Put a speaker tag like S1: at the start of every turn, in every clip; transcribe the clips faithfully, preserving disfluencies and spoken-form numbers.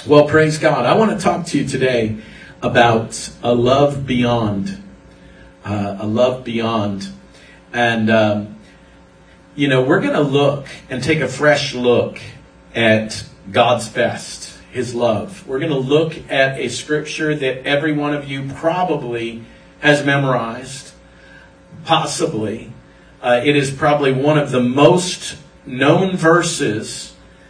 S1: Well, praise God. I want to talk to you today about a love beyond. Uh, a love beyond. And, um, you know, we're going to look and take a fresh look at God's best, His love. We're going to look at a scripture that every one of you probably has memorized. Possibly. Uh, it is probably one of the most known verses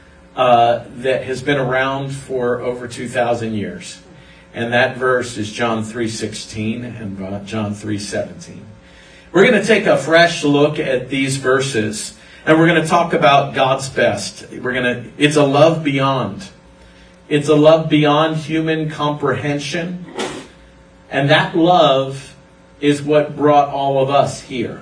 S1: Uh, that has been around for over two thousand years. And that verse is John three sixteen and John three seventeen. We're going to take a fresh look at these verses, and we're going to talk about God's best. We're going to, it's a love beyond. It's a love beyond human comprehension. And that love is what brought all of us here.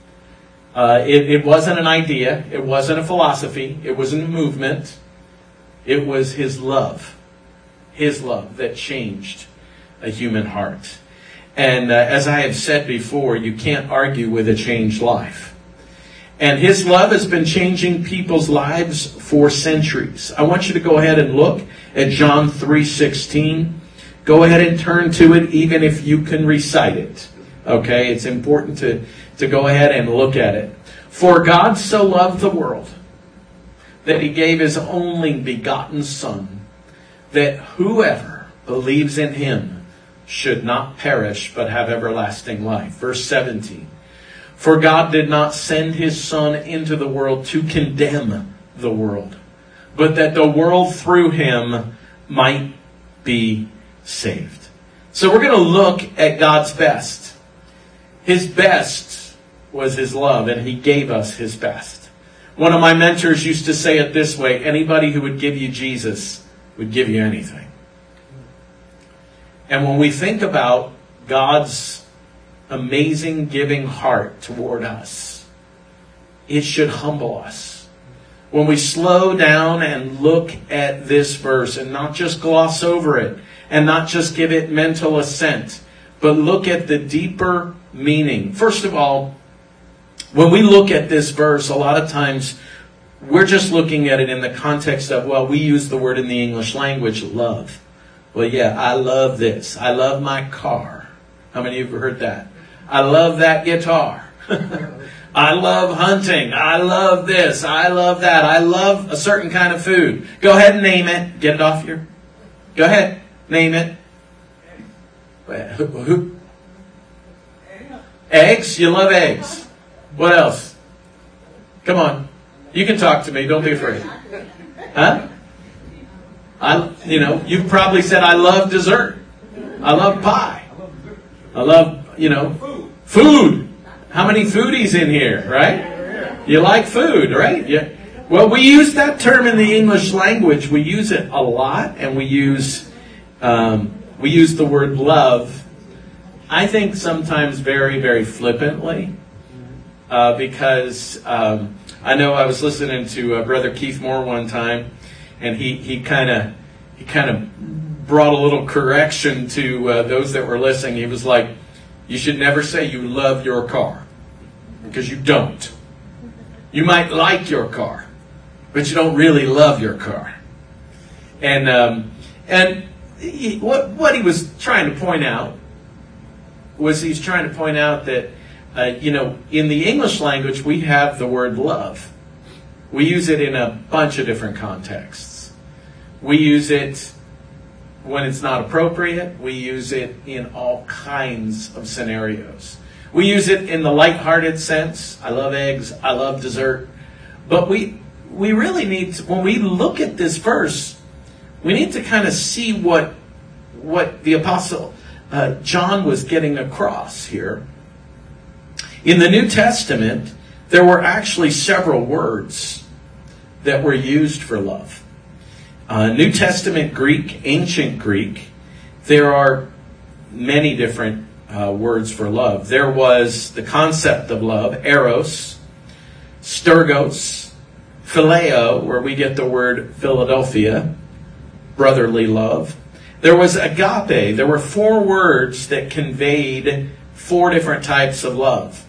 S1: Uh, it, it wasn't an idea. It wasn't a philosophy. It wasn't a movement. It was His love. His love that changed a human heart. And uh, as I have said before, you can't argue with a changed life. And His love has been changing people's lives for centuries. I want you to go ahead and look at John three sixteen. Go ahead and turn to it, even if you can recite it. Okay, it's important to, to go ahead and look at it. For God so loved the world that He gave His only begotten Son, that whoever believes in Him should not perish but have everlasting life. Verse seventeen. For God did not send His Son into the world to condemn the world, but that the world through Him might be saved. So we're going to look at God's best. His best was His love, and He gave us His best. One of my mentors used to say it this way: anybody who would give you Jesus would give you anything. And when we think about God's amazing giving heart toward us, it should humble us. When we slow down and look at this verse and not just gloss over it and not just give it mental assent, but look at the deeper meaning. First of all, when we look at this verse, a lot of times we're just looking at it in the context of, well, we use the word in the English language, love. Well, yeah, I love this. I love my car. How many of you have heard that? I love that guitar. I love hunting. I love this. I love that. I love a certain kind of food. Go ahead and name it. Get it off your... Go ahead. Name it. Who, who? Eggs? You love eggs. What else? Come on. You can talk to me. Don't be afraid. Huh? I, you know, you've probably said, I love dessert. I love pie. I love, you know, food. How many foodies in here, right? You like food, right? Yeah. Well, we use that term in the English language. We use it a lot, and we use, um, we use the word love, I think sometimes very, very flippantly. Uh, because um, I know I was listening to uh, Brother Keith Moore one time, and he he kind of he kind of brought a little correction to uh, those that were listening. He was like, "You should never say you love your car, because you don't. You might like your car, but you don't really love your car." And um, and he, what what he was trying to point out was he's trying to point out that. Uh, you know, in the English language, we have the word love. We use it in a bunch of different contexts. We use it when it's not appropriate. We use it in all kinds of scenarios. We use it in the lighthearted sense. I love eggs. I love dessert. But we we really need to, when we look at this verse, we need to kind of see what what the Apostle uh, John was getting across here. In the New Testament, there were actually several words that were used for love. Uh, New Testament Greek, ancient Greek, there are many different uh, words for love. There was the concept of love, eros, stergos, phileo, where we get the word Philadelphia, brotherly love. There was agape. There were four words that conveyed four different types of love.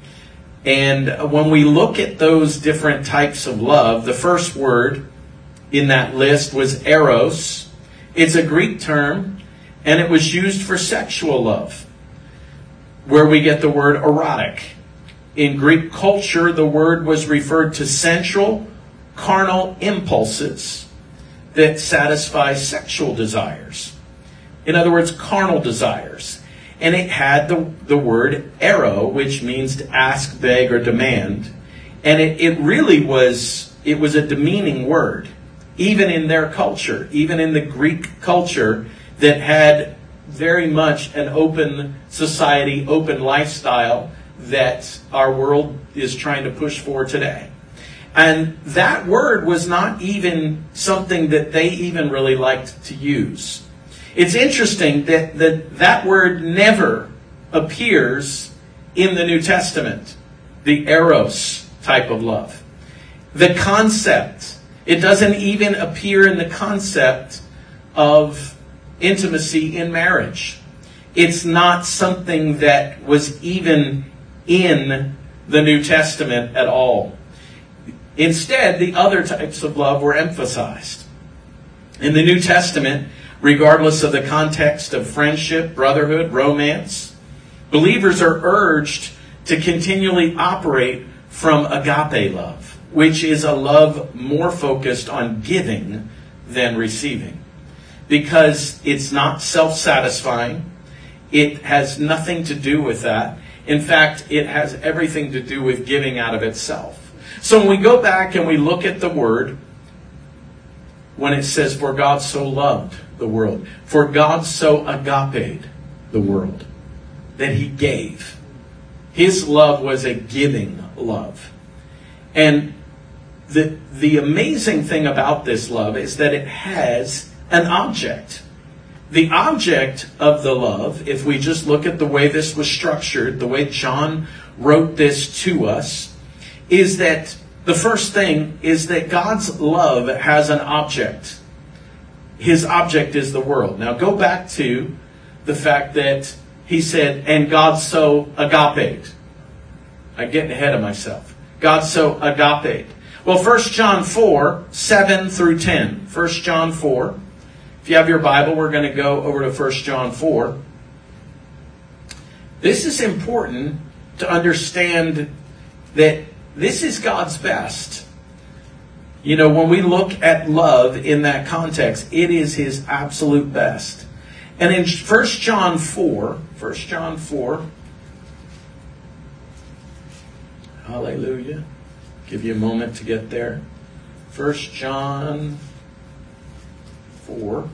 S1: And when we look at those different types of love, the first word in that list was eros. It's a Greek term, and it was used for sexual love, where we get the word erotic. In Greek culture, the word was referred to sensual, carnal impulses that satisfy sexual desires. In other words, carnal desires. And it had the, the word ero, which means to ask, beg, or demand. And it, it really was, it was a demeaning word, even in their culture, even in the Greek culture that had very much an open society, open lifestyle that our world is trying to push for today. And that word was not even something that they even really liked to use. It's interesting that that, that word never appears in the New Testament, the eros type of love. The concept, it doesn't even appear in the concept of intimacy in marriage. It's not something that was even in the New Testament at all. Instead, the other types of love were emphasized. In the New Testament, regardless of the context of friendship, brotherhood, romance, believers are urged to continually operate from agape love, which is a love more focused on giving than receiving. Because it's not self-satisfying. It has nothing to do with that. In fact, it has everything to do with giving out of itself. So when we go back and we look at the word, when it says, for God so loved the world, for God so agaped the world, that he gave. His love was a giving love. And the, the amazing thing about this love is that it has an object. The object of the love, if we just look at the way this was structured, the way John wrote this to us, is that the first thing is that God's love has an object. His object is the world. Now go back to the fact that he said, and God so agaped. I'm getting ahead of myself. God so agaped. Well, First John four, seven through ten. First John four. If you have your Bible, we're going to go over to First John four. This is important to understand that this is God's best. You know, when we look at love in that context, it is his absolute best. And in First John four, First John four, hallelujah. Give you a moment to get there. First John four,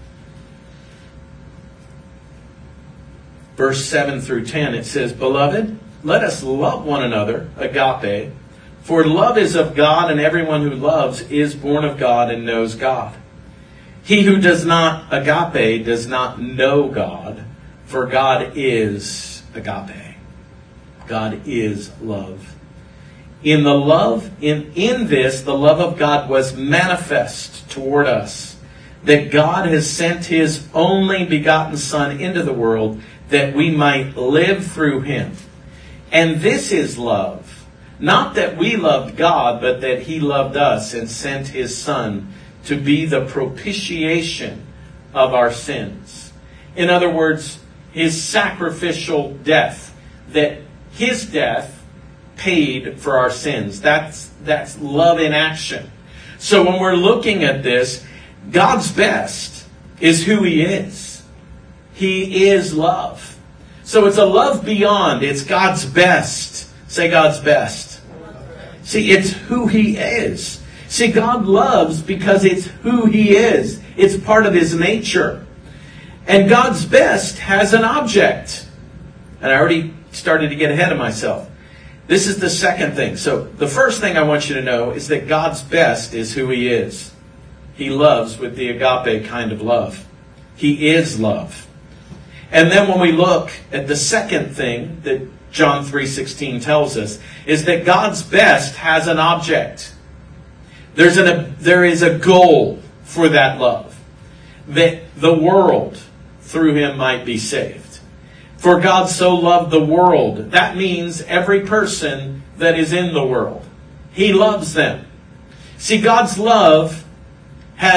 S1: verse seven through ten, it says, Beloved, let us love one another, agape, for love is of God, and everyone who loves is born of God and knows God. He who does not agape does not know God, for God is agape. God is love. In the love, in, in this, the love of God was manifest toward us, that God has sent his only begotten Son into the world that we might live through him. And this is love. Not that we loved God, but that he loved us and sent his Son to be the propitiation of our sins. In other words, his sacrificial death. That his death paid for our sins. That's, that's love in action. So when we're looking at this, God's best is who he is. He is love. So it's a love beyond. It's God's best. Say God's best. See, it's who he is. See, God loves because it's who he is. It's part of his nature. And God's best has an object. And I already started to get ahead of myself. This is the second thing. So the first thing I want you to know is that God's best is who he is. He loves with the agape kind of love. He is love. And then when we look at the second thing that John three sixteen tells us, is that God's best has an object. There's an, a, there is a goal for that love. That the world through him might be saved. For God so loved the world. That means every person that is in the world. He loves them. See, God's love has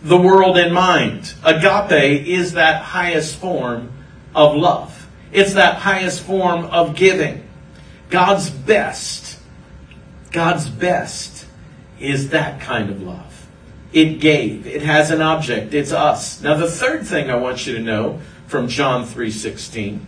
S1: the world in mind. Agape is that highest form of love. It's that highest form of giving. God's best, God's best is that kind of love. It gave. It has an object. It's us. Now the third thing I want you to know from John three sixteen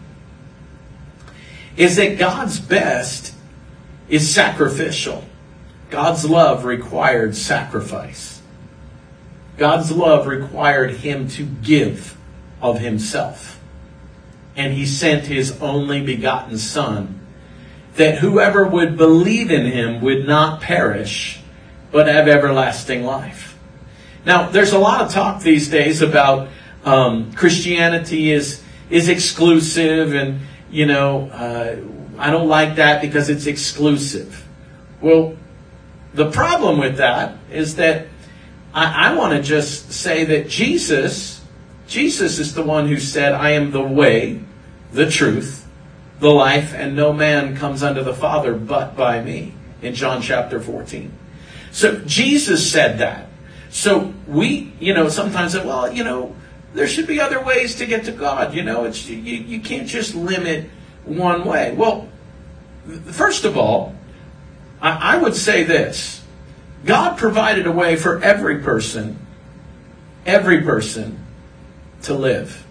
S1: is that God's best is sacrificial. God's love required sacrifice. God's love required him to give of himself. And he sent his only begotten Son, that whoever would believe in him would not perish, but have everlasting life. Now, there's a lot of talk these days about um, Christianity is is exclusive, and, you know, uh, I don't like that because it's exclusive. Well, the problem with that is that I, I want to just say that Jesus, Jesus is the one who said, I am the way, the truth, the life, and no man comes unto the Father but by me, in John chapter fourteen. So Jesus said that. So we, you know, sometimes say, well, you know, there should be other ways to get to God. You know, it's you, you can't just limit one way. Well, first of all, I, I would say this. God provided a way for every person, every person to live.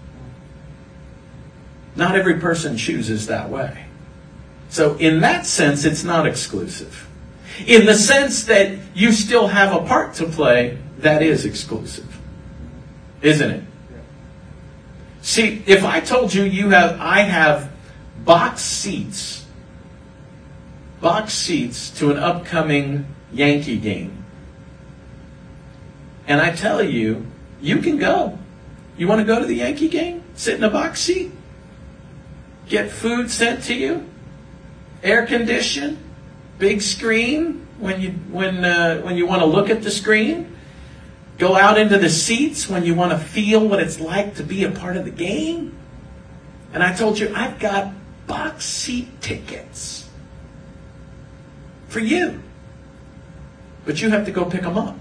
S1: Not every person chooses that way. So in that sense, it's not exclusive. In the sense that you still have a part to play, that is exclusive. Isn't it? See, if I told you you have, I have box seats, box seats to an upcoming Yankee game, and I tell you, you can go. You want to go to the Yankee game? Sit in a box seat? Get food sent to you? Air conditioned? Big screen when you when uh, when you want to look at the screen? Go out into the seats when you want to feel what it's like to be a part of the game? And I told you, I've got box seat tickets for you. But you have to go pick them up.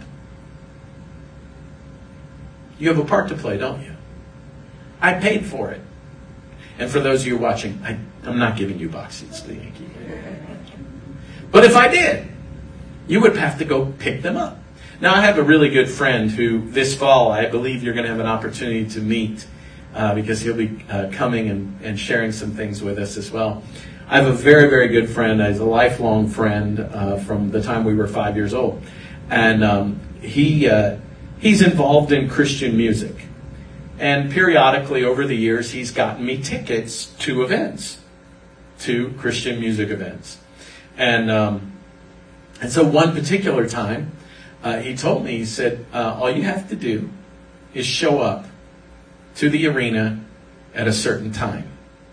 S1: You have a part to play, don't you? I paid for it. And for those of you watching, I, I'm not giving you box seats to the Yankee game. But if I did, you would have to go pick them up. Now, I have a really good friend who this fall, I believe you're going to have an opportunity to meet uh, because he'll be uh, coming and, and sharing some things with us as well. I have a very, very good friend. He's a lifelong friend uh, from the time we were five years old. And um, he uh, he's involved in Christian music. And periodically over the years, he's gotten me tickets to events, to Christian music events. And um, and so one particular time, uh, he told me, he said, uh, all you have to do is show up to the arena at a certain time.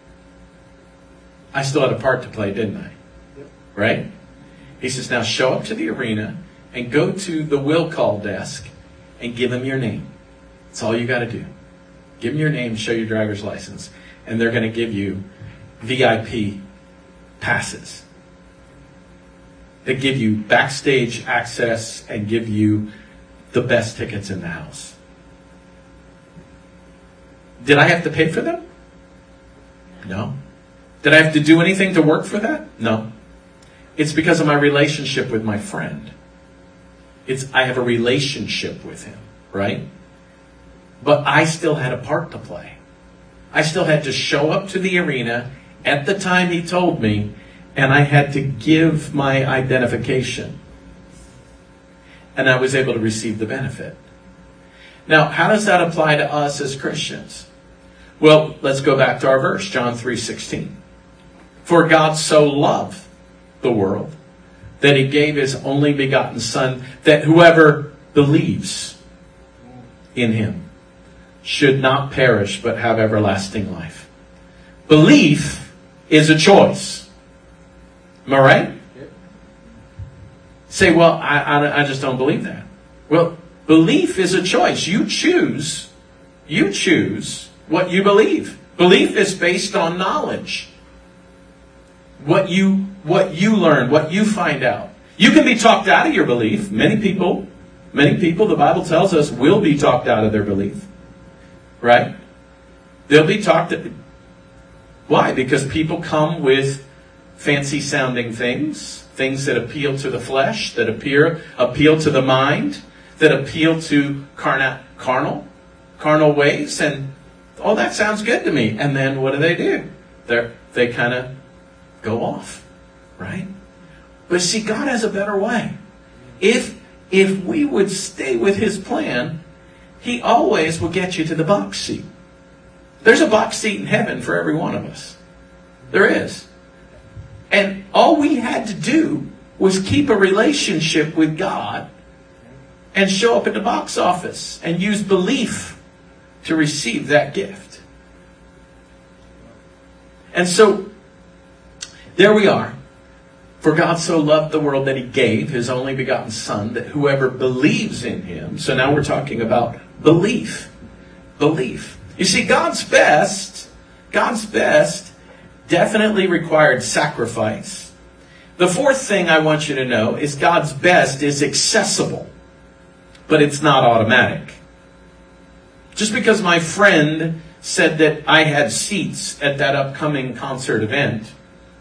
S1: I still had a part to play, didn't I? Yep. Right? He says, now show up to the arena and go to the will call desk and give them your name. That's all you got to do. Give them your name, show your driver's license, and they're going to give you V I P passes. They give you backstage access and give you the best tickets in the house. Did I have to pay for them? No. Did I have to do anything to work for that? No. It's because of my relationship with my friend. It's I have a relationship with him, right? But I still had a part to play. I still had to show up to the arena at the time he told me, and I had to give my identification. And I was able to receive the benefit. Now, how does that apply to us as Christians? Well, let's go back to our verse, John three sixteen. For God so loved the world that he gave his only begotten Son, that whoever believes in him should not perish but have everlasting life. Belief is a choice. Am I right? Yep. Say, well, I, I, I just don't believe that. Well, belief is a choice. You choose, you choose what you believe. Belief is based on knowledge. What you, what you learn, what you find out. You can be talked out of your belief. Many people Many people, the Bible tells us, will be talked out of their belief. Right? They'll be talked... Why? Because people come with fancy sounding things, things that appeal to the flesh, that appear, appeal to the mind, that appeal to carnal, carnal, carnal ways, and oh, that sounds good to me. And then what do they do? They they kind of go off, right? But see, God has a better way. If if we would stay with His plan, He always will get you to the box seat. There's a box seat in heaven for every one of us. There is. And all we had to do was keep a relationship with God and show up at the box office and use belief to receive that gift. And so, there we are. For God so loved the world that He gave His only begotten Son, that whoever believes in Him. So now we're talking about belief. Belief. You see, God's best, God's best definitely required sacrifice. The fourth thing I want you to know is God's best is accessible, but it's not automatic. Just because my friend said that I had seats at that upcoming concert event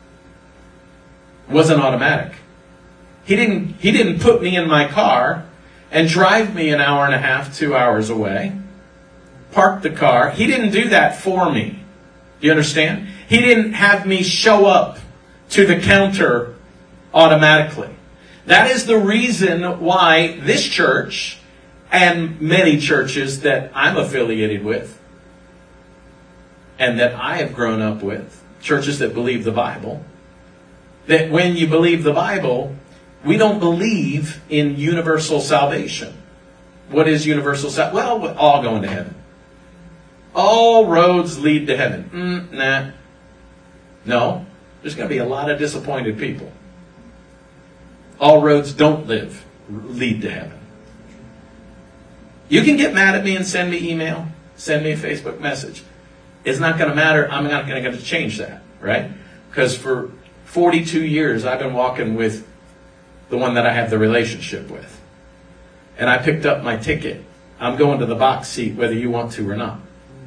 S1: wasn't automatic. He didn't, he didn't put me in my car and drive me an hour and a half, two hours away. Park the car. He didn't do that for me. Do you understand? He didn't have me show up to the counter automatically. That is the reason why this church and many churches that I'm affiliated with and that I have grown up with, churches that believe the Bible, that when you believe the Bible, we don't believe in universal salvation. What is universal salvation? Well, we're all going to heaven. All roads lead to heaven. Mm, nah. No. There's going to be a lot of disappointed people. All roads don't live, lead to heaven. You can get mad at me and send me email, send me a Facebook message. It's not going to matter. I'm not going to change that, right? Because for forty-two years, I've been walking with the one that I have the relationship with. And I picked up my ticket. I'm going to the box seat whether you want to or not.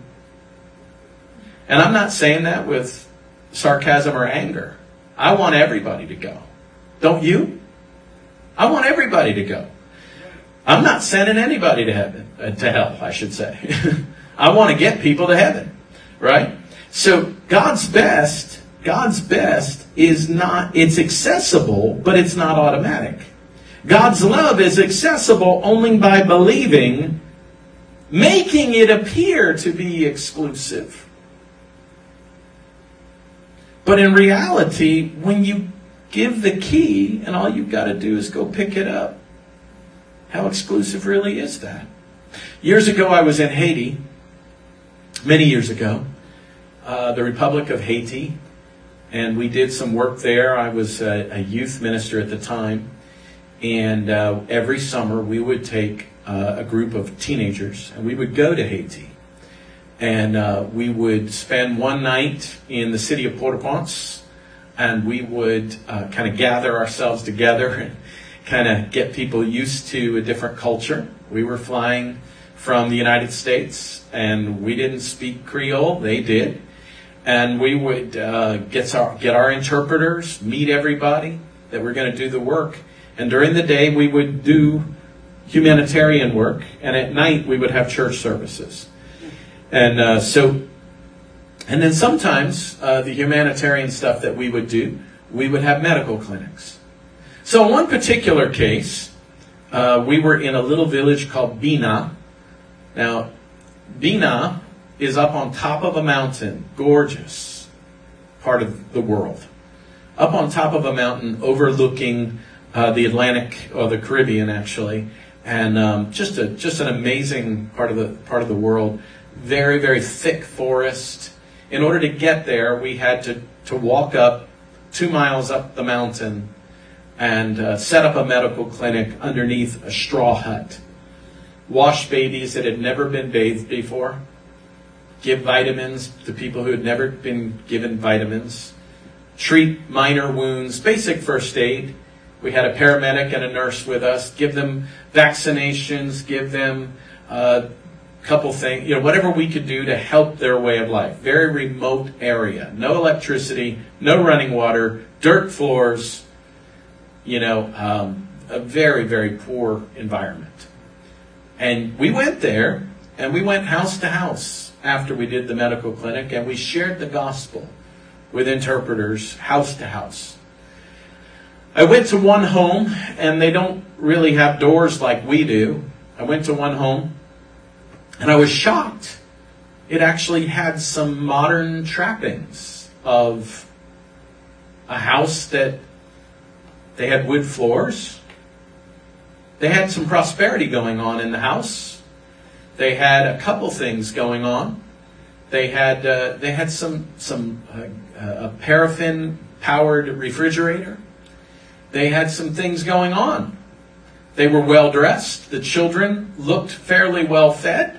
S1: And I'm not saying that with sarcasm or anger. I want everybody to go. Don't you? I want everybody to go. I'm not sending anybody to heaven, uh, to hell, I should say. I want to get people to heaven, right? So God's best, God's best is not, it's accessible, but it's not automatic. God's love is accessible only by believing, making it appear to be exclusive. But in reality, when you give the key and all you've got to do is go pick it up, how exclusive really is that? Years ago, I was in Haiti, many years ago, uh, the Republic of Haiti, and we did some work there. I was a, a youth minister at the time, and uh, every summer we would take uh, a group of teenagers, and we would go to Haiti. And uh, we would spend one night in the city of Port-au-Prince, and we would uh, kind of gather ourselves together and kind of get people used to a different culture. We were flying from the United States, and we didn't speak Creole. They did. And we would uh, get our, get our interpreters, meet everybody that were going to do the work. And during the day, we would do humanitarian work, and at night, we would have church services. And uh, so, and then sometimes uh, the humanitarian stuff that we would do, we would have medical clinics. So in one particular case, uh, we were in a little village called Bina. Now, Bina is up on top of a mountain, gorgeous part of the world. Up on top of a mountain overlooking uh, the Atlantic, or the Caribbean actually, and um, just a just an amazing part of the part of the world. Very, very thick forest. In order to get there, we had to, to walk up two miles up the mountain and uh, set up a medical clinic underneath a straw hut. Wash babies that had never been bathed before. Give vitamins to people who had never been given vitamins. Treat minor wounds, basic first aid. We had a paramedic and a nurse with us, give them vaccinations, give them a couple things, you know, whatever we could do to help their way of life. Very remote area. No electricity, no running water, dirt floors, you know, um, a very, very poor environment. And we went there, and we went house to house after we did the medical clinic, and we shared the gospel with interpreters house to house. I went to one home, and they don't really have doors like we do. I went to one home, and I was shocked. It actually had some modern trappings of a house that they had wood floors. They had some prosperity going on in the house. They had a couple things going on. They had uh, they had some some uh, a paraffin powered refrigerator. They had some things going on. They were well dressed. The children looked fairly well fed.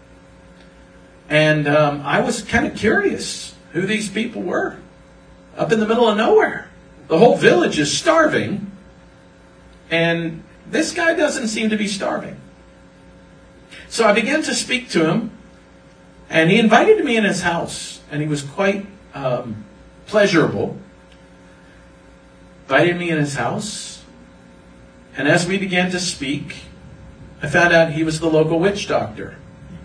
S1: And um, I was kind of curious who these people were. Up in the middle of nowhere. The whole village is starving. And this guy doesn't seem to be starving. So I began to speak to him. And he invited me in his house. And he was quite um, pleasurable. Invited me in his house. And as we began to speak, I found out he was the local witch doctor.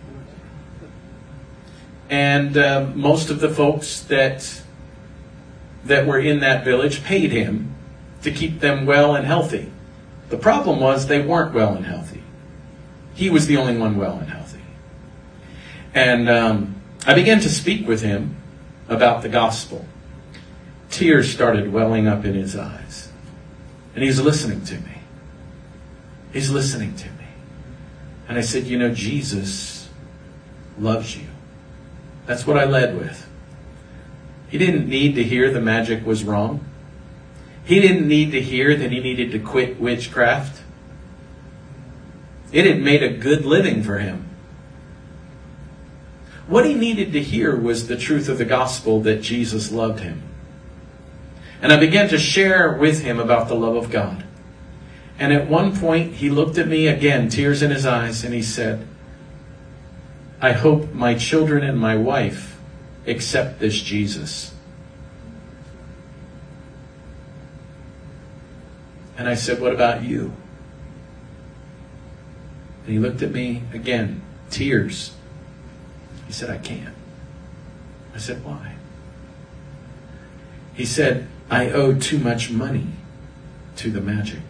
S1: And uh, most of the folks that that were in that village paid him to keep them well and healthy. The problem was they weren't well and healthy. He was the only one well and healthy. And um, I began to speak with him about the gospel. Tears started welling up in his eyes. And he's listening to me. He's listening to me. And I said, you know, Jesus loves you. That's what I led with. He didn't need to hear the magic was wrong. He didn't need to hear that he needed to quit witchcraft. It had made a good living for him. What he needed to hear was the truth of the gospel that Jesus loved him. And I began to share with him about the love of God. And at one point, he looked at me again, tears in his eyes, and he said, I hope my children and my wife accept this Jesus. And I said, what about you? And he looked at me again, tears. He said, I can't. I said, why? He said, I owe too much money to the magic.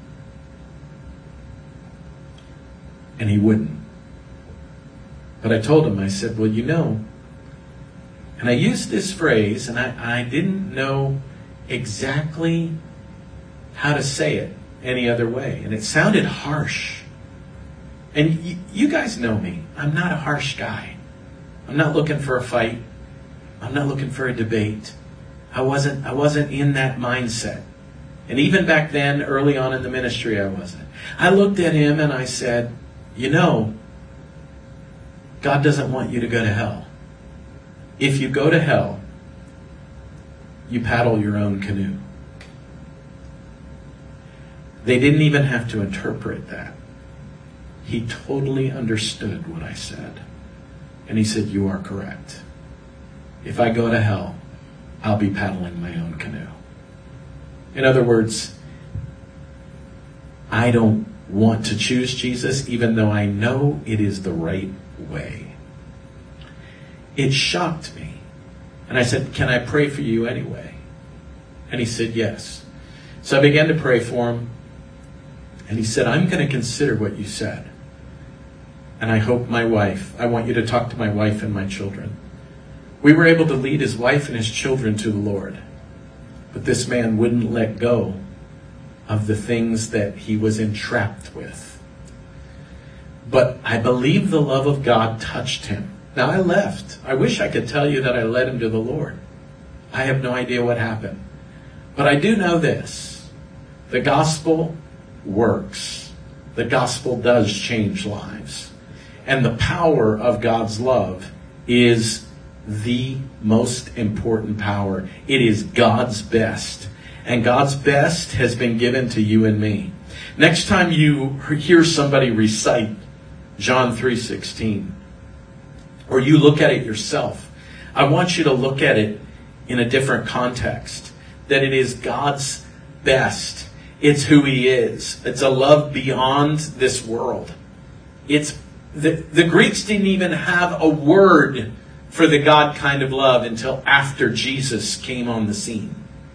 S1: And he wouldn't. But I told him, I said, well, you know, and I used this phrase, and I, I didn't know exactly how to say it any other way. And it sounded harsh. And y- you guys know me. I'm not a harsh guy. I'm not looking for a fight. I'm not looking for a debate. I wasn't, I wasn't in that mindset. And even back then, early on in the ministry, I wasn't. I looked at him and I said, you know, God doesn't want you to go to hell. If you go to hell, you paddle your own canoe. They didn't even have to interpret that. He totally understood what I said. And he said, you are correct. If I go to hell, I'll be paddling my own canoe. In other words, I don't want to choose Jesus, even though I know it is the right way. It shocked me. And I said, can I pray for you anyway? And he said, yes. So I began to pray for him. And he said, I'm going to consider what you said. And I hope my wife, I want you to talk to my wife and my children. We were able to lead his wife and his children to the Lord. But this man wouldn't let go of the things that he was entrapped with. But I believe the love of God touched him. Now I left. I wish I could tell you that I led him to the Lord. I have no idea what happened. But I do know this. The gospel works. The gospel does change lives. And the power of God's love is the most important power. It is God's best. And God's best has been given to you and me. Next time you hear somebody recite John three sixteen, or you look at it yourself, I want you to look at it in a different context. That it is God's best. It's who He is. It's a love beyond this world. It's the, the Greeks didn't even have a word for the God kind of love until after Jesus came on the scene.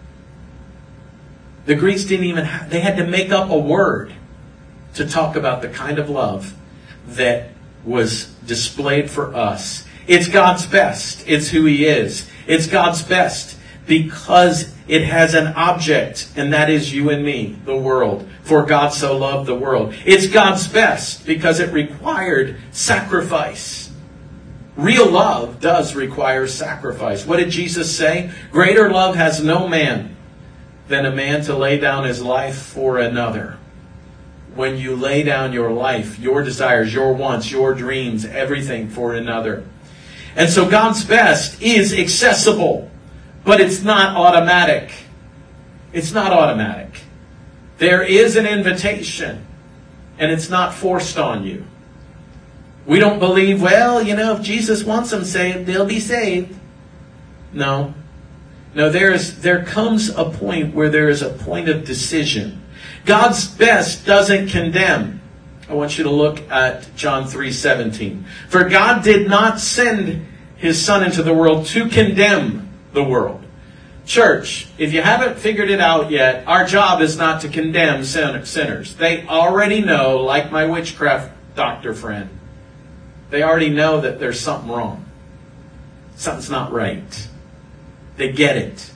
S1: The Greeks didn't even have, they had to make up a word to talk about the kind of love that was displayed for us. It's God's best. It's who He is. It's God's best because it has an object, and that is you and me, the world. For God so loved the world. It's God's best because it required sacrifice. Real love does require sacrifice. What did Jesus say? Greater love has no man than a man to lay down his life for another. When you lay down your life, your desires, your wants, your dreams, everything for another. And so God's best is accessible, but it's not automatic. It's not automatic. There is an invitation, and it's not forced on you. We don't believe, well, you know, if Jesus wants them saved, they'll be saved. No. No, there is, there comes a point where there is a point of decision. God's best doesn't condemn. I want you to look at John three seventeen. For God did not send His Son into the world to condemn the world. Church, if you haven't figured it out yet, our job is not to condemn sinners. They already know, like my witchcraft doctor friend, they already know that there's something wrong. Something's not right. They get it.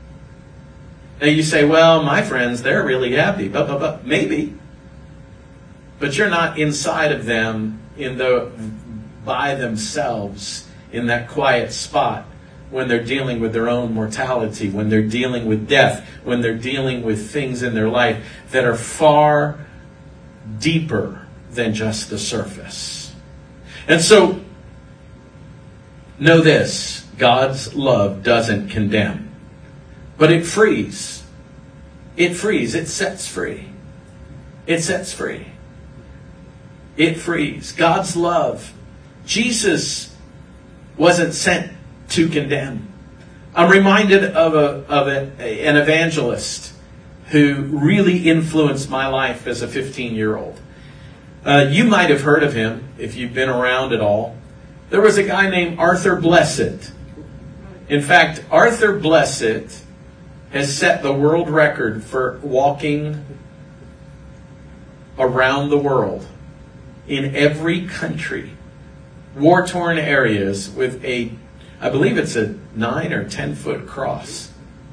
S1: Now you say, well, my friends, they're really happy. But, but, but maybe. But you're not inside of them in the by themselves in that quiet spot when they're dealing with their own mortality, when they're dealing with death, when they're dealing with things in their life that are far deeper than just the surface. And so, know this, God's love doesn't condemn, but it frees. It frees. It sets free. It sets free. It frees. God's love. Jesus wasn't sent to condemn. I'm reminded of a of a, an evangelist who really influenced my life as a fifteen-year-old. Uh, you might have heard of him if you've been around at all. There was a guy named Arthur Blessitt. In fact, Arthur Blessitt has set the world record for walking around the world in every country, war-torn areas, with a, I believe it's a nine or ten foot cross.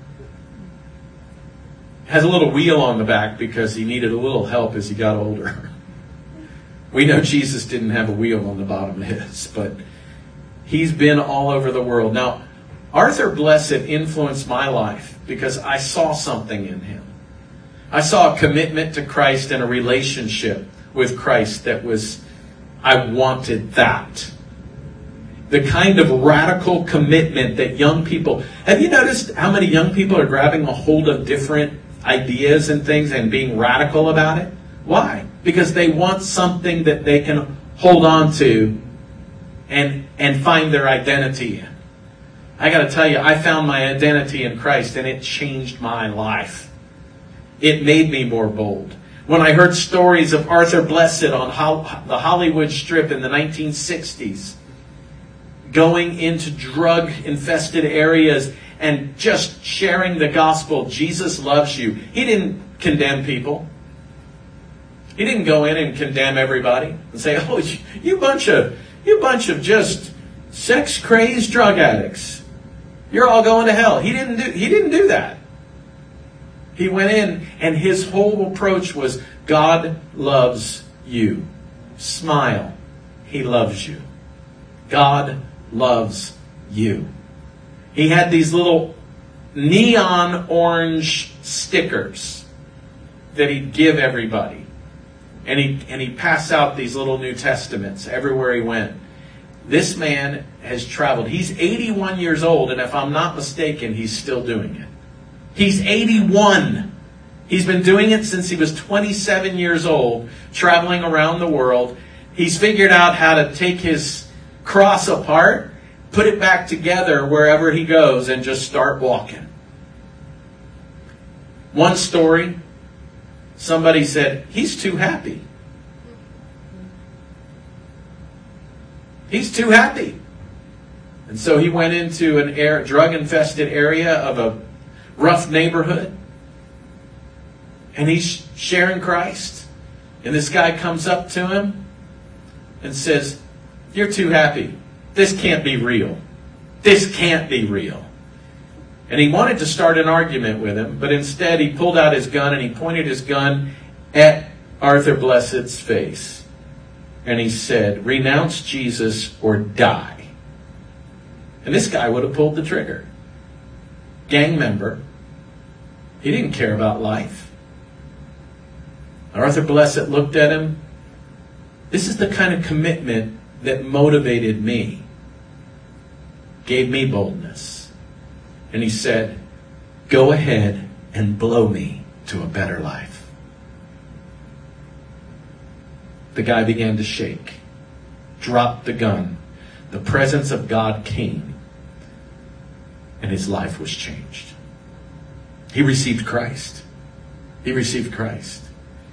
S1: Has a little wheel on the back because he needed a little help as he got older. We know Jesus didn't have a wheel on the bottom of his, but he's been all over the world. Now, Arthur Blessitt influenced my life because I saw something in him. I saw a commitment to Christ and a relationship with Christ that was, I wanted that. The kind of radical commitment that young people... Have you noticed how many young people are grabbing a hold of different ideas and things and being radical about it? Why? Because they want something that they can hold on to and, and find their identity in. I got to tell you, I found my identity in Christ and it changed my life. It made me more bold. When I heard stories of Arthur Blessitt on Ho- the Hollywood Strip in the nineteen sixties, going into drug-infested areas and just sharing the gospel, Jesus loves you. He didn't condemn people. He didn't go in and condemn everybody and say, "Oh, you bunch of you bunch of just sex-crazed drug addicts. You're all going to hell." He didn't do he didn't do that. He went in and his whole approach was, God loves you. Smile. He loves you. God loves you. He had these little neon orange stickers that he'd give everybody. And he and he'd pass out these little New Testaments everywhere he went. This man has traveled. He's eighty-one years old, and if I'm not mistaken, he's still doing it. He's eighty-one. He's been doing it since he was twenty-seven years old, traveling around the world. He's figured out how to take his cross apart, put it back together wherever he goes, and just start walking. One story, somebody said, he's too happy. He's too happy. And so he went into an air, drug-infested area of a rough neighborhood. And he's sharing Christ. And this guy comes up to him and says, you're too happy. This can't be real. This can't be real. And he wanted to start an argument with him, but instead he pulled out his gun and he pointed his gun at Arthur Blessed's face. And he said, renounce Jesus or die. And this guy would have pulled the trigger. Gang member. He didn't care about life. Arthur Blessed looked at him. This is the kind of commitment that motivated me. Gave me boldness. And he said, go ahead and blow me to a better life. The guy began to shake, dropped the gun. The presence of God came, and his life was changed. He received Christ. He received Christ.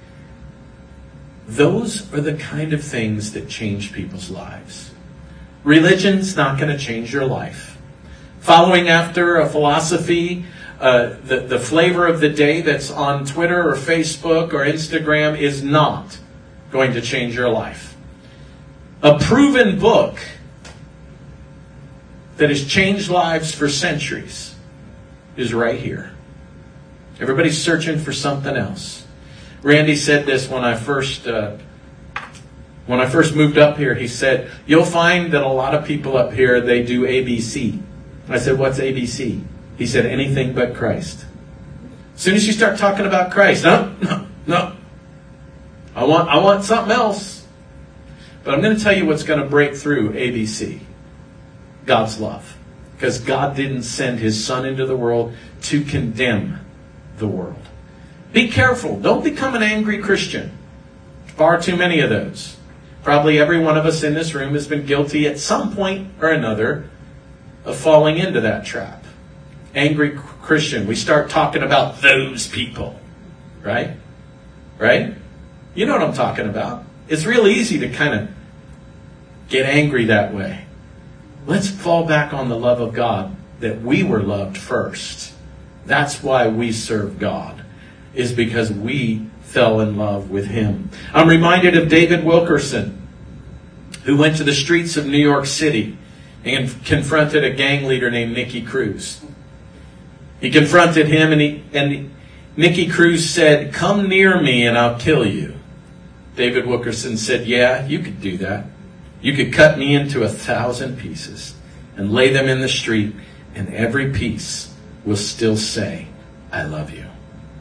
S1: Those are the kind of things that change people's lives. Religion's not going to change your life. Following after a philosophy, uh, the, the flavor of the day that's on Twitter or Facebook or Instagram is not going to change your life. A proven book that has changed lives for centuries is right here. Everybody's searching for something else. Randy said this when I first uh, when I first moved up here. He said, you'll find that a lot of people up here, they do A B C. I said, what's A B C? He said, anything but Christ. As soon as you start talking about Christ, no, no, no. I want, I want something else. But I'm going to tell you what's going to break through A B C. God's love. Because God didn't send his Son into the world to condemn the world. Be careful. Don't become an angry Christian. Far too many of those. Probably every one of us in this room has been guilty at some point or another of falling into that trap. Angry Christian. We start talking about those people. Right? Right? You know what I'm talking about. It's real easy to kind of get angry that way. Let's fall back on the love of God, that we were loved first. That's why we serve God, is because we fell in love with him. I'm reminded of David Wilkerson, who went to the streets of New York City and confronted a gang leader named Nicky Cruz. He confronted him and, he, and Nicky Cruz said, come near me and I'll kill you. David Wilkerson said, yeah, you could do that. You could cut me into a thousand pieces and lay them in the street, and every piece will still say, I love you.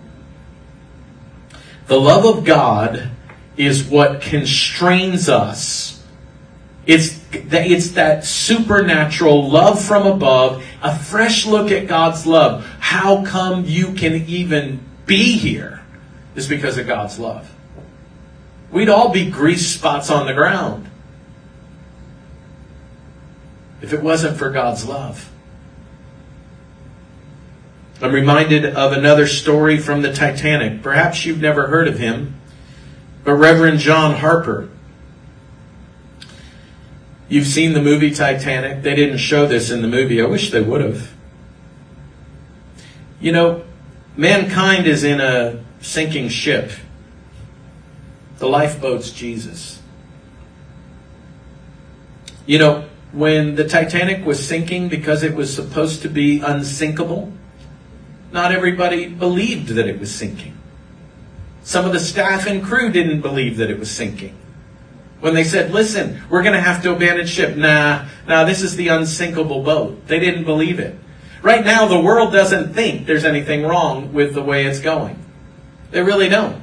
S1: The love of God is what constrains us. It's, it's that supernatural love from above, a fresh look at God's love. How come you can even be here? Is because of God's love. We'd all be grease spots on the ground if it wasn't for God's love. I'm reminded of another story from the Titanic. Perhaps you've never heard of him, but Reverend John Harper. You've seen the movie Titanic. They didn't show this in the movie. I wish they would have. You know, mankind is in a sinking ship. The lifeboat's Jesus. You know, when the Titanic was sinking because it was supposed to be unsinkable, not everybody believed that it was sinking. Some of the staff and crew didn't believe that it was sinking. When they said, listen, we're going to have to abandon ship. Nah, nah, this is the unsinkable boat. They didn't believe it. Right now, the world doesn't think there's anything wrong with the way it's going. They really don't.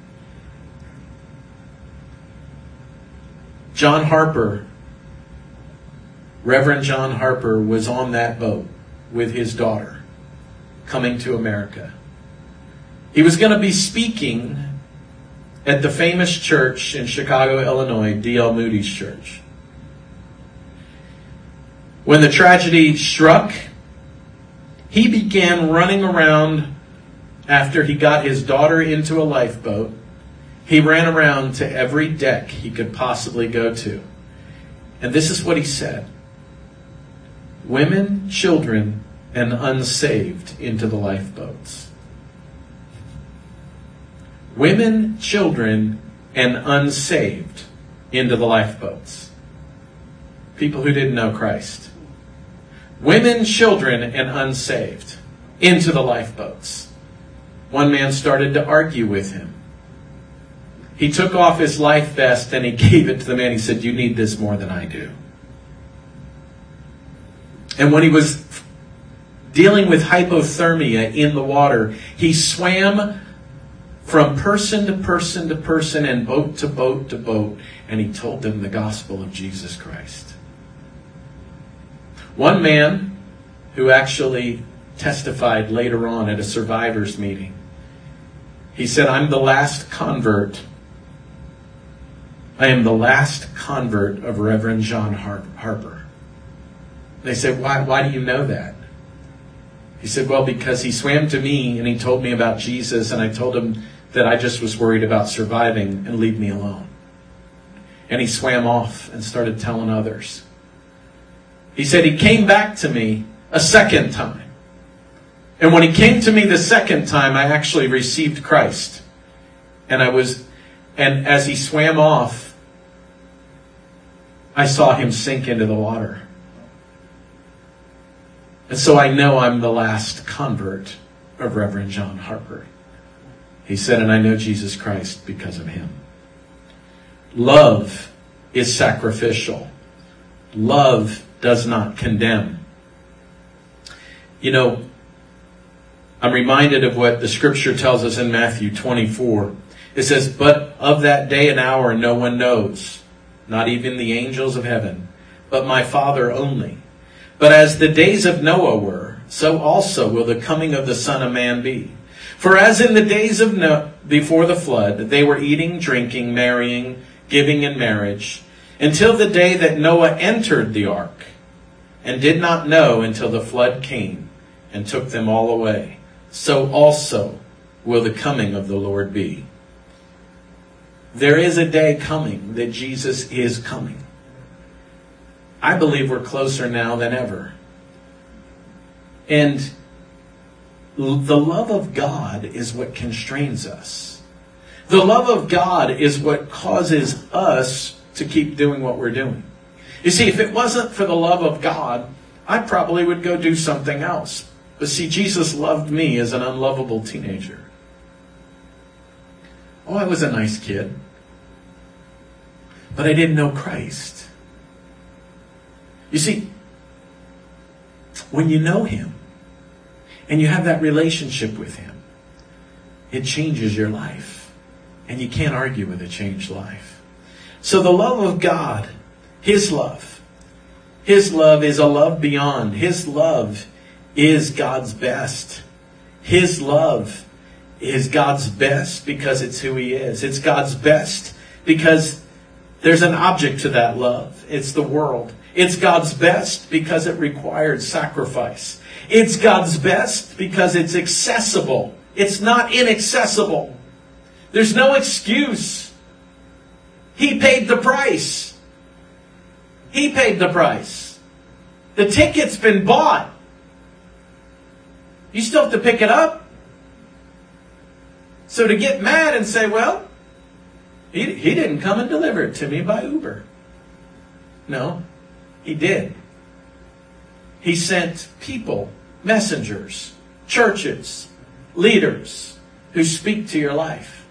S1: John Harper, Reverend John Harper, was on that boat with his daughter. coming to America. He was going to be speaking at the famous church in Chicago, Illinois, D L Moody's church. When the tragedy struck, he began running around after he got his daughter into a lifeboat. He ran around to every deck he could possibly go to. And this is what he said. Women, children, and unsaved into the lifeboats. Women, children, and unsaved into the lifeboats. People who didn't know Christ. Women, children, and unsaved into the lifeboats. One man started to argue with him. He took off his life vest and he gave it to the man. He said, "You need this more than I do." And when he was dealing with hypothermia in the water, he swam from person to person to person and boat to boat to boat, and he told them the gospel of Jesus Christ. One man who actually testified later on at a survivors meeting, he said, "I'm the last convert. I am the last convert of Reverend John Harper." They said, why, why do you know that? He said, "Well, because he swam to me and he told me about Jesus, and I told him that I just was worried about surviving and leave me alone. And he swam off and started telling others." He said he came back to me a second time. And when he came to me the second time, I actually received Christ. And I was, and as he swam off, I saw him sink into the water. And so I know I'm the last convert of Reverend John Harper. He said, and I know Jesus Christ because of him. Love is sacrificial. Love does not condemn. You know, I'm reminded of what the scripture tells us in Matthew twenty-four. It says, "But of that day and hour no one knows, not even the angels of heaven, but my Father only. But as the days of Noah were, so also will the coming of the Son of Man be. For as in the days of Noah before the flood, they were eating, drinking, marrying, giving in marriage, until the day that Noah entered the ark, and did not know until the flood came and took them all away, so also will the coming of the Lord be." There is a day coming that Jesus is coming. I believe we're closer now than ever. And the love of God is what constrains us. The love of God is what causes us to keep doing what we're doing. You see, if it wasn't for the love of God, I probably would go do something else. But see, Jesus loved me as an unlovable teenager. Oh, I was a nice kid. But I didn't know Christ. You see, when you know Him and you have that relationship with Him, it changes your life. And you can't argue with a changed life. So the love of God, His love, His love is a love beyond. His love is God's best. His love is God's best because it's who He is. It's God's best because there's an object to that love. It's the world. It's God's best because it required sacrifice. It's God's best because it's accessible. It's not inaccessible. There's no excuse. He paid the price. He paid the price. The ticket's been bought. You still have to pick it up. So to get mad and say, well, he, he didn't come and deliver it to me by Uber. No, He did. He sent people, messengers, churches, leaders who speak to your life.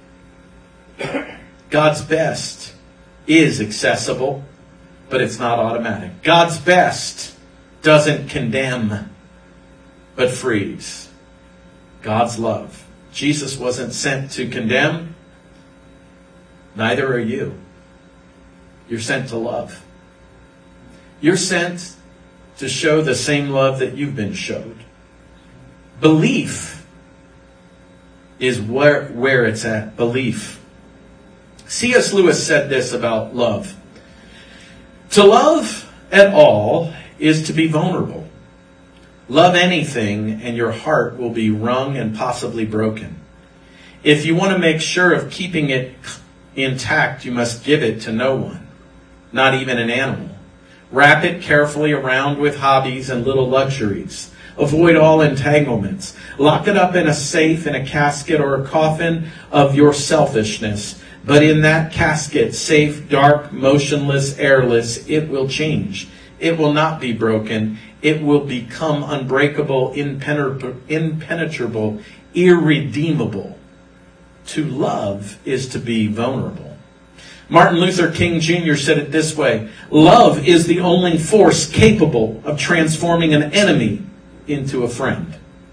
S1: God's best is accessible, but it's not automatic. God's best doesn't condemn, but frees. God's love. Jesus wasn't sent to condemn. Neither are you. You're sent to love. You're sent to show the same love that you've been showed. Belief is where, where it's at. Belief. C S Lewis said this about love. To love at all is to be vulnerable. Love anything and your heart will be wrung and possibly broken. If you want to make sure of keeping it intact, you must give it to no one, not even an animal. Wrap it carefully around with hobbies and little luxuries. Avoid all entanglements. Lock it up in a safe, in a casket, or a coffin of your selfishness. But in that casket, safe, dark, motionless, airless, it will change. It will not be broken. It will become unbreakable, impenetrable, irredeemable. To love is to be vulnerable. Martin Luther King Junior said it this way: love is the only force capable of transforming an enemy into a friend.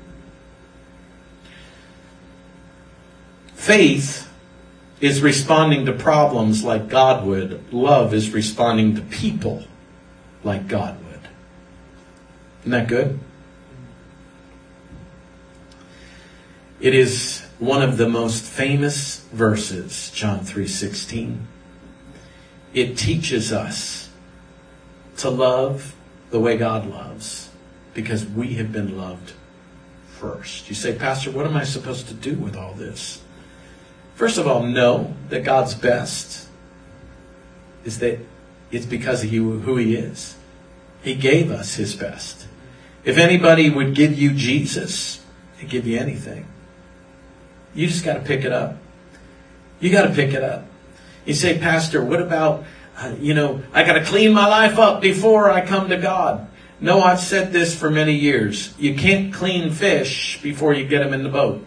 S1: Faith is responding to problems like God would. Love is responding to people like God would. Isn't that good? It is one of the most famous verses, John three sixteen. It teaches us to love the way God loves because we have been loved first. You say, Pastor, what am I supposed to do with all this? First of all, know that God's best is that it's because of you, who He is. He gave us His best. If anybody would give you Jesus, He'd give you anything. You just got to pick it up. You got to pick it up. You say, Pastor, what about, uh, you know, I got to clean my life up before I come to God. No, I've said this for many years. You can't clean fish before you get them in the boat.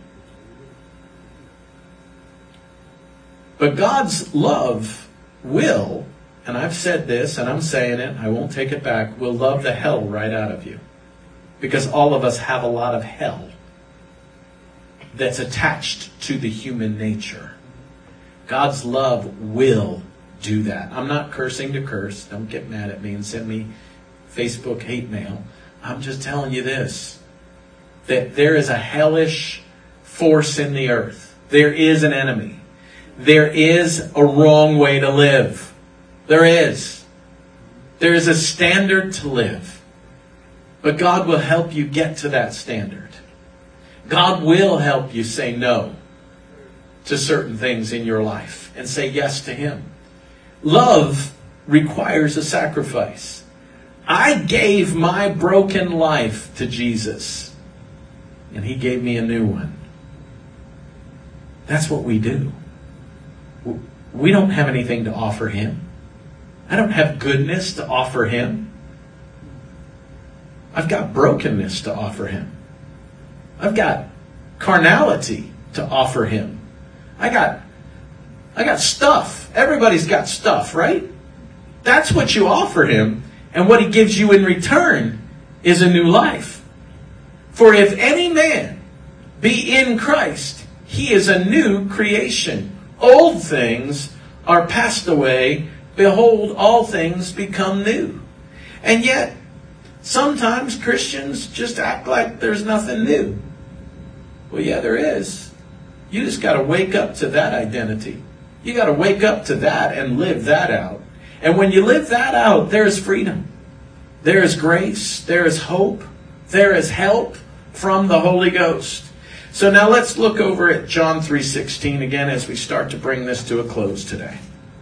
S1: But God's love will, and I've said this and I'm saying it, I won't take it back, will love the hell right out of you. Because all of us have a lot of hell that's attached to the human nature. God's love will do that. I'm not cursing to curse. Don't get mad at me and send me Facebook hate mail. I'm just telling you this, that there is a hellish force in the earth. There is an enemy. There is a wrong way to live. There is. There is a standard to live. But God will help you get to that standard. God will help you say no to certain things in your life and say yes to Him. Love requires a sacrifice. I gave my broken life to Jesus, and He gave me a new one. That's what we do. We don't have anything to offer Him. I don't have goodness to offer Him. I've got brokenness to offer Him. I've got carnality to offer Him. I got, I got stuff. Everybody's got stuff, right? That's what you offer Him. And what He gives you in return is a new life. For if any man be in Christ, he is a new creation. Old things are passed away. Behold, all things become new. And yet, sometimes Christians just act like there's nothing new. Well, yeah, there is. You just got to wake up to that identity. You got to wake up to that and live that out. And when you live that out, there is freedom. There is grace. There is hope. There is help from the Holy Ghost. So now let's look over at John three sixteen again as we start to bring this to a close today.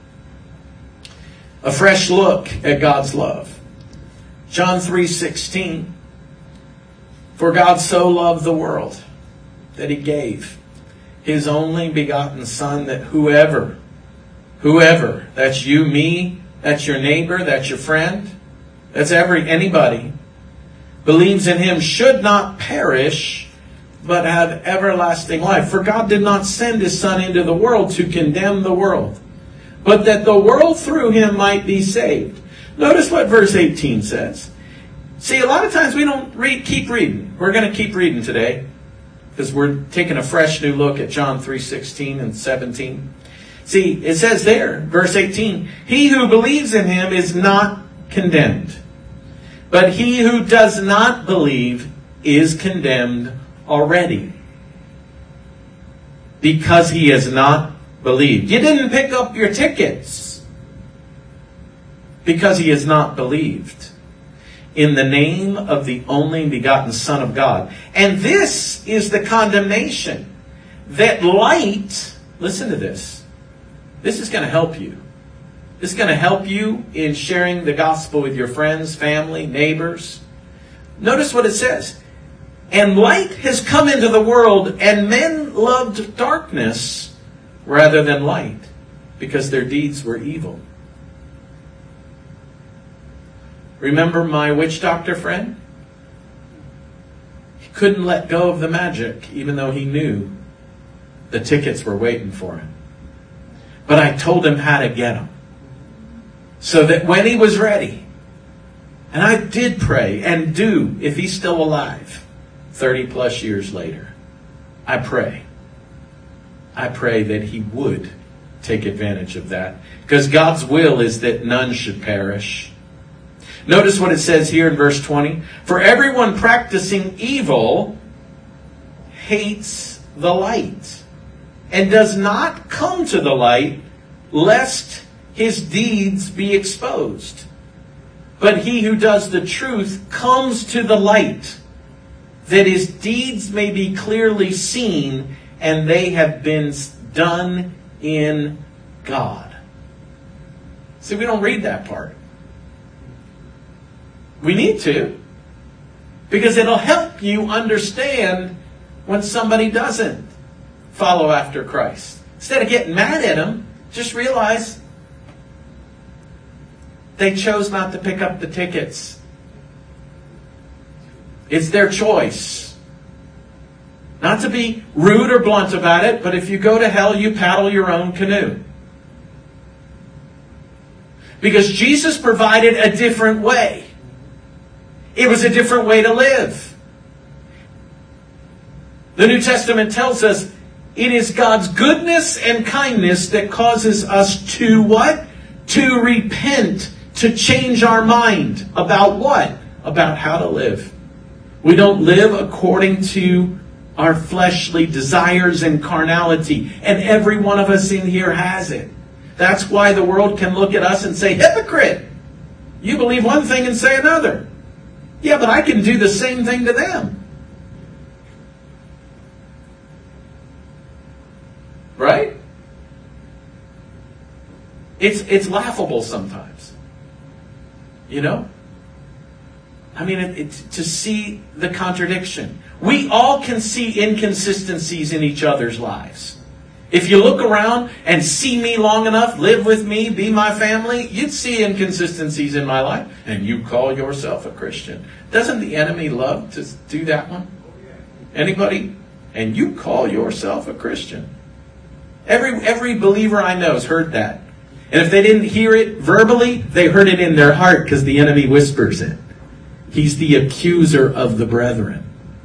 S1: A fresh look at God's love. John three sixteen. For God so loved the world that He gave His only begotten Son, that whoever, whoever, that's you, me, that's your neighbor, that's your friend, that's every anybody, believes in Him should not perish, but have everlasting life. For God did not send His Son into the world to condemn the world, but that the world through Him might be saved. Notice what verse eighteen says. See, a lot of times we don't read, keep reading. We're going to keep reading today, because we're taking a fresh new look at John three sixteen and seventeen. See, it says there, verse eighteen, He who believes in Him is not condemned, but he who does not believe is condemned already. Because he has not believed. You didn't pick up your tickets. Because he has not believed in the name of the only begotten Son of God. And this is the condemnation. That light, listen to this. This is going to help you. This is going to help you in sharing the gospel with your friends, family, neighbors. Notice what it says. And light has come into the world, and men loved darkness rather than light, because their deeds were evil. Remember my witch doctor friend? He couldn't let go of the magic, even though he knew the tickets were waiting for him. But I told him how to get them. So that when he was ready, and I did pray and do, if he's still alive, thirty plus years later, I pray. I pray that he would take advantage of that. Because God's will is that none should perish. Notice what it says here in verse twenty. For everyone practicing evil hates the light, and does not come to the light, lest his deeds be exposed. But he who does the truth comes to the light, that his deeds may be clearly seen, and they have been done in God. See, we don't read that part. We need to, because it'll help you understand when somebody doesn't follow after Christ. Instead of getting mad at them, just realize they chose not to pick up the tickets. It's their choice. Not to be rude or blunt about it, but if you go to hell, you paddle your own canoe. Because Jesus provided a different way. It was a different way to live. The New Testament tells us it is God's goodness and kindness that causes us to what? To repent. To change our mind. About what? About how to live. We don't live according to our fleshly desires and carnality. And every one of us in here has it. That's why the world can look at us and say, hypocrite! You believe one thing and say another. Yeah, but I can do the same thing to them. Right? It's it's laughable sometimes. You know? I mean, it, it, to see the contradiction. We all can see inconsistencies in each other's lives. If you look around and see me long enough, live with me, be my family, you'd see inconsistencies in my life. And you call yourself a Christian. Doesn't the enemy love to do that one? Anybody? And you call yourself a Christian. Every, every believer I know has heard that. And if they didn't hear it verbally, they heard it in their heart because the enemy whispers it. He's the accuser of the brethren.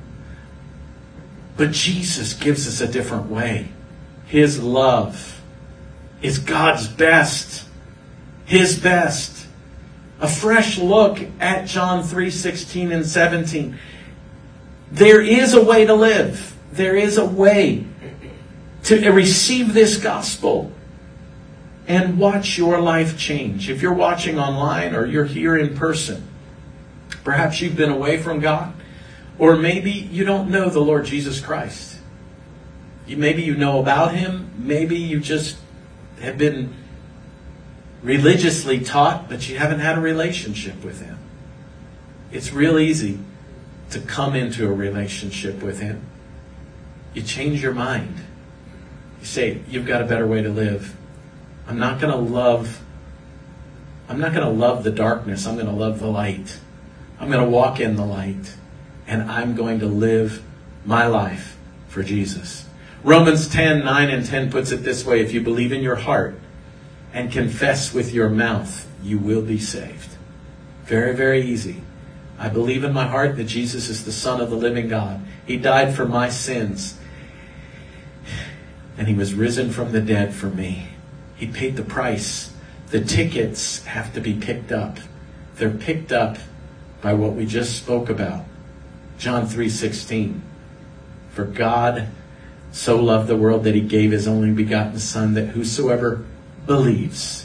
S1: But Jesus gives us a different way. His love is God's best. His best. A fresh look at John three sixteen and seventeen. There is a way to live. There is a way to receive this gospel and watch your life change. If you're watching online or you're here in person, perhaps you've been away from God, or maybe you don't know the Lord Jesus Christ. You, maybe you know about Him. Maybe you just have been religiously taught, but you haven't had a relationship with Him. It's real easy to come into a relationship with Him. You change your mind. You say, you've got a better way to live. I'm not going to love, I'm not going to love the darkness. I'm going to love the light. I'm going to walk in the light. And I'm going to live my life for Jesus. Romans ten, nine and ten puts it this way. If you believe in your heart and confess with your mouth, you will be saved. Very, very easy. I believe in my heart that Jesus is the Son of the living God. He died for my sins. And He was risen from the dead for me. He paid the price. The tickets have to be picked up. They're picked up by what we just spoke about. John three sixteen. For God so loved the world that he gave his only begotten Son, that whosoever believes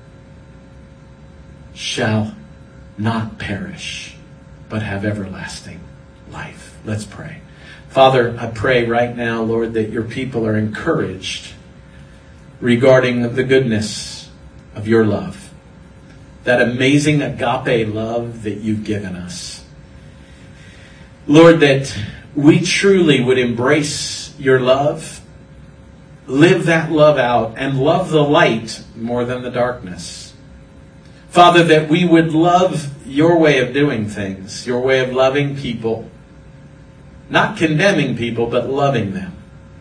S1: shall not perish, but have everlasting life. Let's pray. Father, I pray right now, Lord, that your people are encouraged regarding the goodness of your love. That amazing agape love that you've given us. Lord, that we truly would embrace your love, live that love out, and love the light more than the darkness. Father, that we would love your way of doing things, your way of loving people, not condemning people, but loving them,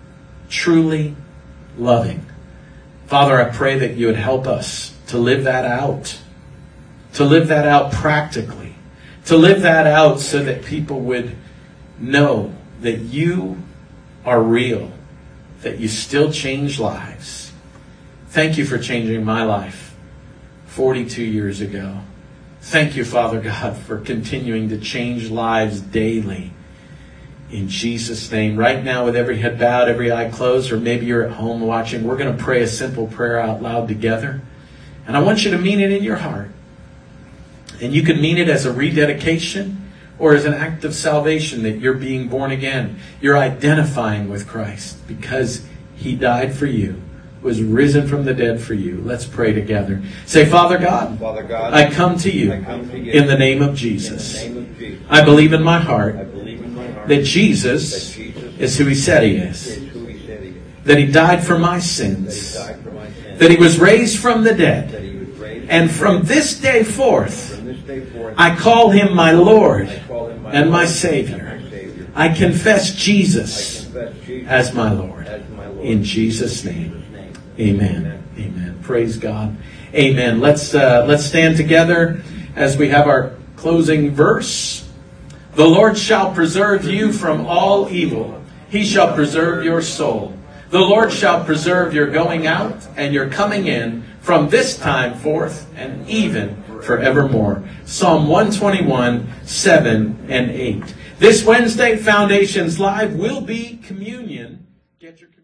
S1: truly loving. Father, I pray that you would help us to live that out, to live that out practically, to live that out so that people would know that you are real, that you still change lives. Thank you for changing my life forty-two years ago. Thank you, Father God, for continuing to change lives daily. In Jesus' name, right now with every head bowed, every eye closed, or maybe you're at home watching, we're going to pray a simple prayer out loud together. And I want you to mean it in your heart. And you can mean it as a rededication or as an act of salvation, that you're being born again. You're identifying with Christ because he died for you, was risen from the dead for you. Let's pray together. Say, Father God,
S2: Father God,
S1: I come to you,
S2: I come to you
S1: in the name of Jesus.
S2: In the name of Jesus.
S1: I believe in my heart
S2: I believe in my heart
S1: that Jesus,
S2: that Jesus
S1: is who he said he is.
S2: is who he said he is.
S1: That he died for my
S2: That he
S1: sins.
S2: died for my sins.
S1: That he was raised from the dead.
S2: That he was raised
S1: And
S2: from
S1: from
S2: the
S1: this day forth,
S2: dead. From this day forth,
S1: I call him my Lord
S2: I call him my
S1: and my
S2: Lord
S1: Savior.
S2: and my Savior.
S1: I confess
S2: I
S1: Jesus
S2: confess Jesus
S1: as my Lord.
S2: as my Lord.
S1: In Jesus'
S2: In
S1: name.
S2: Jesus' name.
S1: Amen. Amen. Praise God. Amen. Let's uh, let's stand together as we have our closing verse. The Lord shall preserve you from all evil. He shall preserve your soul. The Lord shall preserve your going out and your coming in from this time forth and even forevermore. Psalm one twenty-one, seven and eight. This Wednesday, Foundations Live will be communion. Get your